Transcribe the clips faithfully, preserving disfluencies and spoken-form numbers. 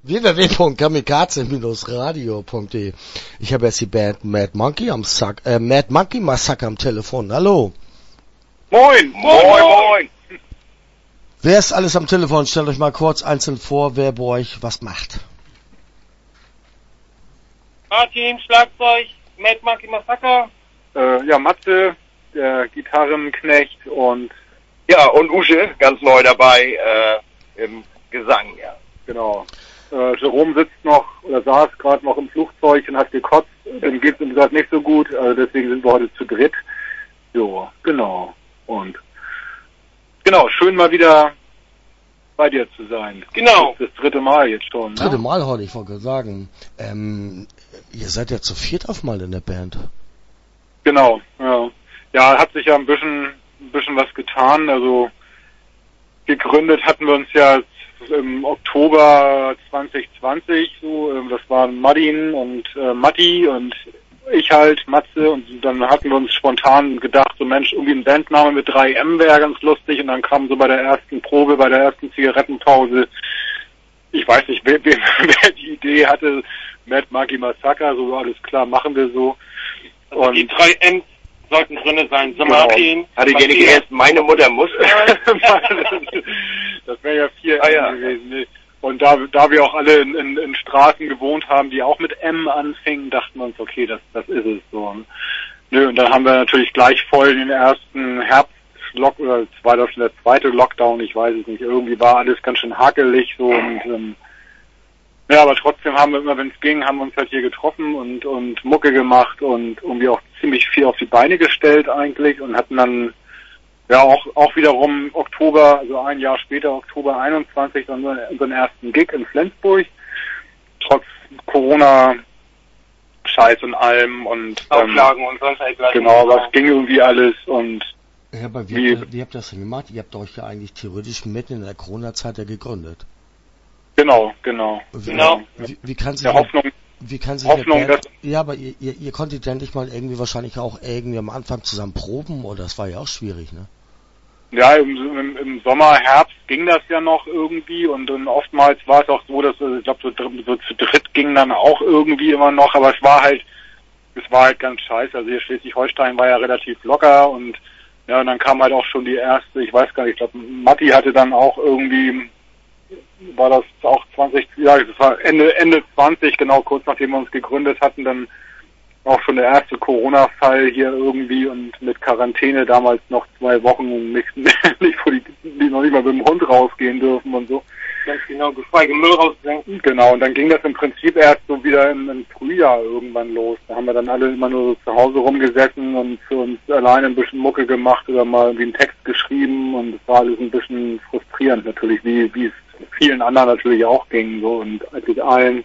w w w punkt kamikaze Bindestrich radio punkt de. Ich habe jetzt die Band Mad Monkey am Sack, äh, Mad Monkey Massacre am Telefon. Hallo. Moin, moin, moin, moin. Wer ist alles am Telefon? Stellt euch mal kurz einzeln vor, wer bei euch was macht. Martin, Schlagzeug, Mad Monkey Massacre. Äh, ja, Matze, der Gitarrenknecht und... Ja, und Usche, ganz neu dabei, äh, im Gesang, ja. Genau. Äh, Jerome sitzt noch, oder saß gerade noch im Flugzeug und hat gekotzt. Dem geht's ihm gerade nicht so gut, also deswegen sind wir heute zu dritt. Jo, genau. Und genau, schön mal wieder bei dir zu sein. Genau. Das, das dritte Mal jetzt schon. Dritte Ne? Mal heute, ich wollte sagen. Ähm, ihr seid ja zu viert auf mal in der Band. Genau, ja. Ja, hat sich ja ein bisschen, ein bisschen was getan. Also gegründet hatten wir uns ja im Oktober zwanzig zwanzig, so, das waren Martin und äh, Matti und ich halt, Matze, und dann hatten wir uns spontan gedacht, so Mensch, irgendwie ein Bandname mit drei M wäre ganz lustig, und dann kam so bei der ersten Probe, bei der ersten Zigarettenpause, ich weiß nicht, wer, wer, wer die Idee hatte, Mad Monkey Massacre, so alles klar, machen wir so. Also und die drei M sollten drinne sein, so Martin. Hatte ich gerne gegessen, meine Mutter muss. Das wäre ja vier ah, M ja. gewesen. Ne? Und da, da wir auch alle in, in, in Straßen gewohnt haben, die auch mit M anfingen, dachten wir uns, okay, das, das ist es so. Nö, und dann haben wir natürlich gleich voll den ersten Herbstlock, oder es war doch schon der zweite Lockdown, ich weiß es nicht, irgendwie war alles ganz schön hakelig so und ähm, ja, aber trotzdem haben wir immer, wenn es ging, haben wir uns halt hier getroffen und, und Mucke gemacht und irgendwie auch ziemlich viel auf die Beine gestellt eigentlich und hatten dann ja auch auch wiederum Oktober, also ein Jahr später, Oktober einundzwanzig, dann unseren ersten Gig in Flensburg, trotz Corona Scheiß und allem und Auflagen ähm, und sonst halt gleich. Genau, aber es ging irgendwie alles und ja, aber wie, wie, habt, wie habt ihr das denn gemacht? Ihr habt euch ja eigentlich theoretisch mitten in der Corona-Zeit ja gegründet. Genau, genau. Wie, genau. Wie, wie kann sich der Hoffnung, wie kann sich Hoffnung, Band, dass, ja, aber ihr, ihr, ihr konntet ja nicht mal irgendwie wahrscheinlich auch irgendwie am Anfang zusammen proben, oder das war ja auch schwierig, ne? Ja, im, im, im Sommer, Herbst ging das ja noch irgendwie und, und oftmals war es auch so, dass ich glaube so, so zu dritt ging dann auch irgendwie immer noch, aber es war halt, es war halt ganz scheiße. Also hier Schleswig-Holstein war ja relativ locker und ja, und dann kam halt auch schon die erste, ich weiß gar nicht, ich glaube Matti hatte dann auch irgendwie, war das auch zwanzig, ja, das war Ende, Ende zwanzig, genau kurz nachdem wir uns gegründet hatten, dann auch schon der erste Corona-Fall hier irgendwie und mit Quarantäne damals noch zwei Wochen und nicht, nicht wo die, die noch nicht mal mit dem Hund rausgehen dürfen und so. Ganz genau, geschweige Müll rausbringen. Genau, und dann ging das im Prinzip erst so wieder im, im Frühjahr irgendwann los. Da haben wir dann alle immer nur so zu Hause rumgesessen und für uns alleine ein bisschen Mucke gemacht oder mal irgendwie einen Text geschrieben und es war alles ein bisschen frustrierend natürlich, wie, wie es vielen anderen natürlich auch ging, so, und eigentlich allen.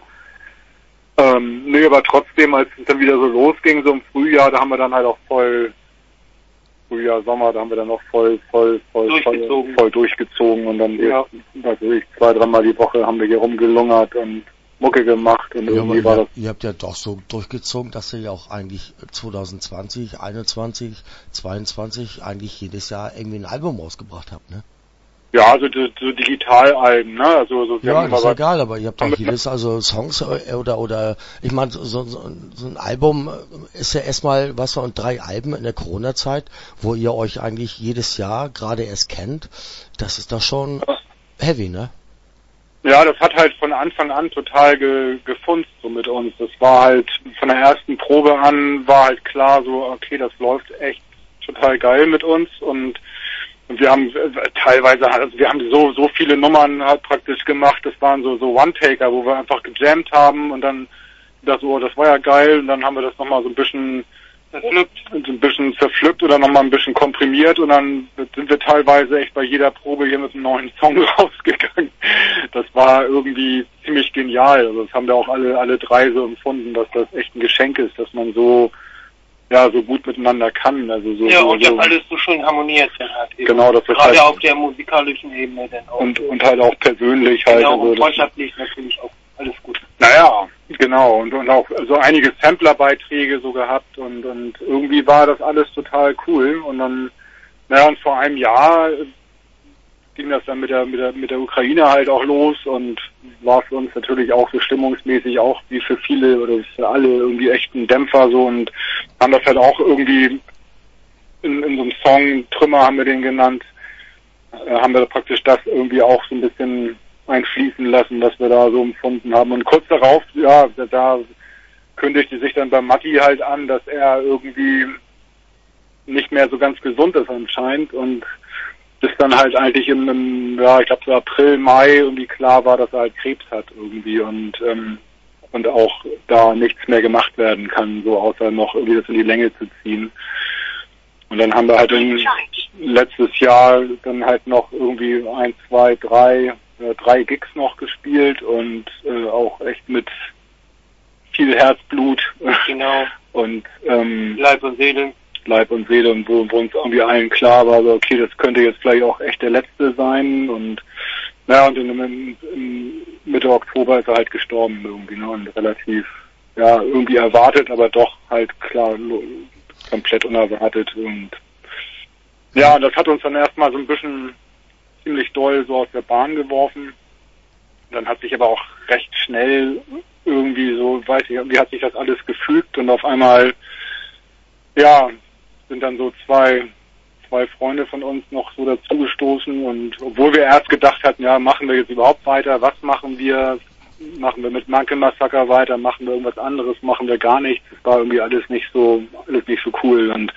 Ähm, nee, aber trotzdem, als es dann wieder so losging, so im Frühjahr, da haben wir dann halt auch voll, Frühjahr, Sommer, da haben wir dann noch voll, voll, voll, durchgezogen. voll, voll durchgezogen und dann, ja. also ich, zwei, dreimal die Woche haben wir hier rumgelungert und Mucke gemacht und ja, irgendwie aber war ihr, das... Ihr habt ja doch so durchgezogen, dass ihr ja auch eigentlich zwanzig zwanzig, einundzwanzig, zweiundzwanzig eigentlich jedes Jahr irgendwie ein Album rausgebracht habt, ne? Ja, also so, so Digitalalben, ne? Also so wir ja, haben das ist aber, egal, aber ihr habt doch jedes, also Songs oder oder ich meine, so, so, so ein Album ist ja erstmal, was war, und drei Alben in der Corona-Zeit, wo ihr euch eigentlich jedes Jahr gerade erst kennt, das ist doch schon heavy, ne? Ja, das hat halt von Anfang an total ge, gefunzt so mit uns. Das war halt von der ersten Probe an war halt klar so, okay, das läuft echt total geil mit uns und Und wir haben äh, teilweise, also wir haben so so viele Nummern halt praktisch gemacht, das waren so so One-Taker, wo wir einfach gejammt haben und dann das so, das war ja geil und dann haben wir das nochmal so ein bisschen zerpflückt, so ein bisschen zerpflückt oder nochmal ein bisschen komprimiert und dann sind wir teilweise echt bei jeder Probe hier mit einem neuen Song rausgegangen. Das war irgendwie ziemlich genial, also das haben wir auch alle alle drei so empfunden, dass das echt ein Geschenk ist, dass man so ja, so gut miteinander kann, also so. Ja, so, und so, das alles so schön harmoniert dann halt eben. Genau, das ist gerade halt auf der musikalischen Ebene dann auch. Und, und halt auch persönlich halt. Genau, also und freundschaftlich natürlich auch alles gut. Naja, genau, und, und auch so einige Samplerbeiträge so gehabt und, und irgendwie war das alles total cool und dann, naja, und vor einem Jahr ging das dann mit der, mit der, mit der Ukraine halt auch los und war für uns natürlich auch so stimmungsmäßig auch wie für viele oder für alle irgendwie echt ein Dämpfer so und haben das halt auch irgendwie in, in so einem Song, Trümmer haben wir den genannt, äh, haben wir praktisch das irgendwie auch so ein bisschen einfließen lassen, was wir da so empfunden haben. Und kurz darauf, ja, da, da kündigte sich dann bei Matti halt an, dass er irgendwie nicht mehr so ganz gesund ist anscheinend und bis dann halt eigentlich im, im ja, ich glaube so April, Mai irgendwie klar war, dass er halt Krebs hat irgendwie und ähm, und auch da nichts mehr gemacht werden kann, so außer noch irgendwie das in die Länge zu ziehen. Und dann haben wir halt in, letztes Jahr dann halt noch irgendwie ein, zwei, drei, äh, drei Gigs noch gespielt und äh, auch echt mit viel Herzblut. Genau. Und ähm, Leib und Seele. Leib und Seele und wo, wo uns irgendwie allen klar war, so, okay, das könnte jetzt vielleicht auch echt der letzte sein und naja, und in, in, in Mitte Oktober ist er halt gestorben irgendwie, ne, und relativ, ja, irgendwie erwartet, aber doch halt klar, komplett unerwartet und ja, und das hat uns dann erstmal so ein bisschen ziemlich doll so aus der Bahn geworfen. Dann hat sich aber auch recht schnell irgendwie so, weiß ich, wie hat sich das alles gefügt und auf einmal, ja, sind dann so zwei, zwei Freunde von uns noch so dazugestoßen und obwohl wir erst gedacht hatten, ja, machen wir jetzt überhaupt weiter, was machen wir, machen wir mit Monkey Massacre weiter, machen wir irgendwas anderes, machen wir gar nichts, es war irgendwie alles nicht so, alles nicht so cool und,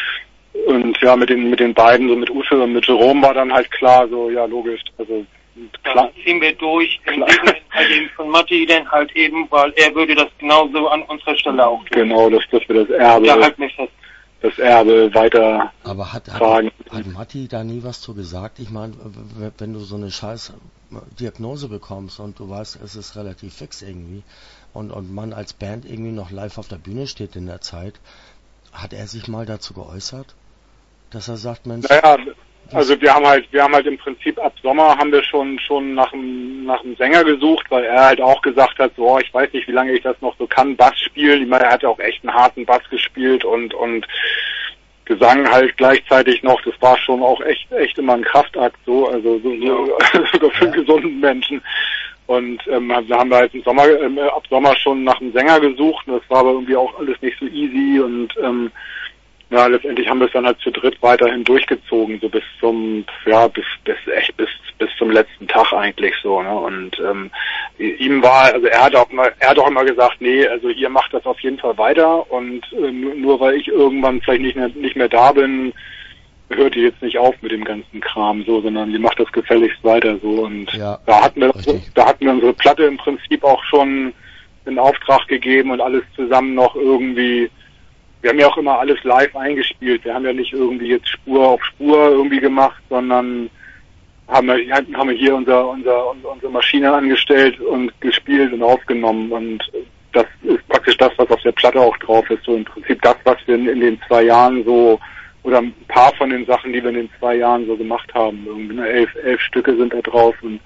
und ja, mit den, mit den beiden, so mit Usche und mit Jerome war dann halt klar, so, ja, logisch, also, klar. Dann ziehen wir durch, im Gegenteil von Matti, denn halt eben, weil er würde das genauso an unserer Stelle auch tun. Genau, dass, dass wir das Erbe, ja, halt mich fest. das Erbe weiter Aber hat, tragen. hat, hat Matti da nie was zu gesagt? Ich meine, wenn du so eine scheiß Diagnose bekommst und du weißt, es ist relativ fix irgendwie und, und man als Band irgendwie noch live auf der Bühne steht in der Zeit, hat er sich mal dazu geäußert? Dass er sagt, Mensch... Naja, also wir haben halt, wir haben halt im Prinzip ab Sommer haben wir schon schon nach einem nach einem Sänger gesucht, weil er halt auch gesagt hat, so, oh, ich weiß nicht, wie lange ich das noch so kann, Bass spielen. Ich meine, er hat ja auch echt einen harten Bass gespielt und und Gesang halt gleichzeitig noch. Das war schon auch echt echt immer ein Kraftakt, so, also so, so sogar für einen gesunden Menschen. Und ähm, da haben wir halt im Sommer, ähm, ab Sommer schon nach einem Sänger gesucht. Und das war aber irgendwie auch alles nicht so easy und ähm, ja, letztendlich haben wir es dann halt zu dritt weiterhin durchgezogen, so bis zum, ja, bis, bis echt bis bis zum letzten Tag eigentlich so, ne? Und ähm, ihm war, also er hat auch mal, er hat auch immer gesagt, nee, also ihr macht das auf jeden Fall weiter und äh, nur, nur weil ich irgendwann vielleicht nicht mehr nicht mehr da bin, hört ihr jetzt nicht auf mit dem ganzen Kram so, sondern ihr macht das gefälligst weiter so und ja, da hatten wir richtig. da hatten wir unsere Platte im Prinzip auch schon in Auftrag gegeben und alles zusammen noch irgendwie. Wir haben ja auch immer alles live eingespielt. Wir haben ja nicht irgendwie jetzt Spur auf Spur irgendwie gemacht, sondern haben wir, haben wir hier unser, unser, unsere Maschine angestellt und gespielt und aufgenommen. Und das ist praktisch das, was auf der Platte auch drauf ist. So im Prinzip das, was wir in, in den zwei Jahren so, oder ein paar von den Sachen, die wir in den zwei Jahren so gemacht haben. Irgendwie, ne? elf, elf Stücke sind da drauf und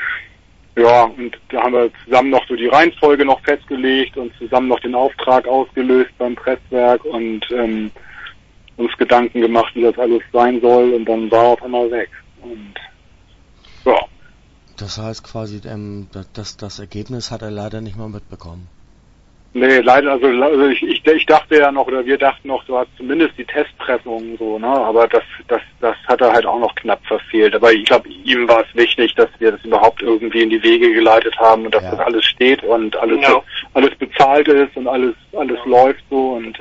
ja, und da haben wir zusammen noch so die Reihenfolge noch festgelegt und zusammen noch den Auftrag ausgelöst beim Presswerk und ähm, uns Gedanken gemacht, wie das alles sein soll und dann war er auf einmal weg. Und ja. Das heißt quasi, ähm, das, das Ergebnis hat er leider nicht mal mitbekommen. Nee, leider, also, also ich, ich, ich dachte ja noch, oder wir dachten noch, du hast zumindest die Testpressung so, ne, aber das, das, das hat er halt auch noch knapp verfehlt. Aber ich glaube, ihm war es wichtig, dass wir das überhaupt irgendwie in die Wege geleitet haben und dass ja. das alles steht und alles, genau. alles bezahlt ist und alles, alles ja. läuft so und,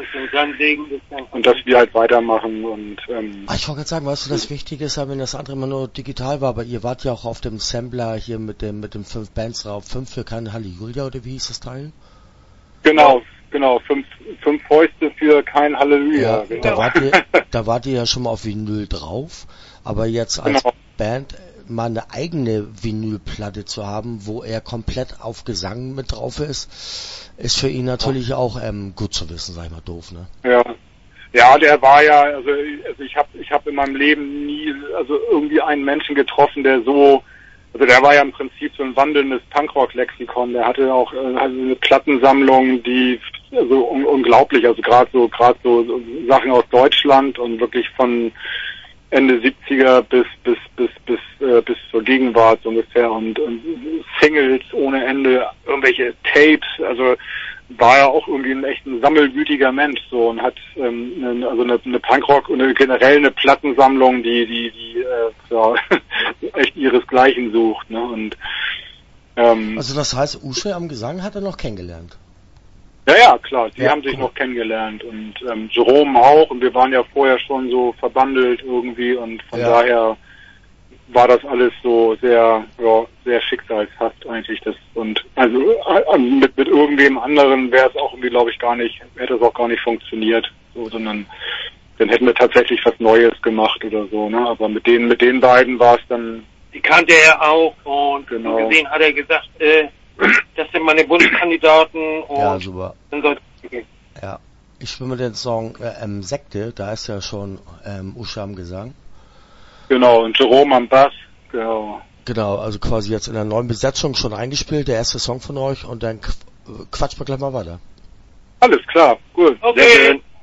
und dass wir halt weitermachen und, ähm. Ah, ich wollte gerade sagen, weißt du, das Wichtige ist ja, wenn das andere immer nur digital war, aber ihr wart ja auch auf dem Sampler hier mit dem, mit dem fünf Bands drauf, fünf für keine Halleluja oder wie hieß das Teil? Genau, genau, fünf, fünf Fäuste für kein Halleluja. Ja, genau. da, wart ihr, da wart ihr ja schon mal auf Vinyl drauf, aber jetzt als genau. Band mal eine eigene Vinylplatte zu haben, wo er komplett auf Gesang mit drauf ist, ist für ihn natürlich ja. auch ähm, gut zu wissen, sag ich mal, doof, ne? Ja, ja, der war ja, also, also ich habe ich hab in meinem Leben nie, also irgendwie einen Menschen getroffen, der so. Also der war ja im Prinzip so ein wandelndes Punkrock-Lexikon. Der hatte auch äh, also eine Plattensammlung, die also un- unglaublich, also gerade so gerade so, so Sachen aus Deutschland und wirklich von Ende siebziger bis bis bis bis äh, bis zur Gegenwart so ungefähr und, und Singles ohne Ende, irgendwelche Tapes, also war ja auch irgendwie ein echt ein sammelwütiger Mensch so und hat ähm, eine, also eine, eine Punkrock und eine, generell eine Plattensammlung, die die die äh, ja, echt ihresgleichen sucht, ne? Und ähm, also das heißt, Usche am Gesang hat er noch kennengelernt. Ja, ja, klar, die ja, haben sich cool. noch kennengelernt und ähm, Jerome auch und wir waren ja vorher schon so verbandelt irgendwie und von ja. daher war das alles so sehr, ja, sehr schicksalshaft eigentlich das und also äh, mit mit irgendwem anderen wäre es auch irgendwie, glaube ich, gar nicht, hätte es auch gar nicht funktioniert, so, sondern dann hätten wir tatsächlich was Neues gemacht oder so, ne? Aber mit denen, mit den beiden war es dann. Die kannte er auch und genau. so gesehen hat er gesagt, äh, das sind meine Wunschkandidaten und ja, super. dann sollte es gehen. Ja, ich spiele den Song äh, ähm, Sekte, da ist ja schon ähm, Usche am Gesang. Genau, und Jerome am Bass, genau. Genau, also quasi jetzt in der neuen Besetzung schon eingespielt, der erste Song von euch und dann quatschen wir gleich mal weiter. Alles klar, gut. Okay. Sehr schön.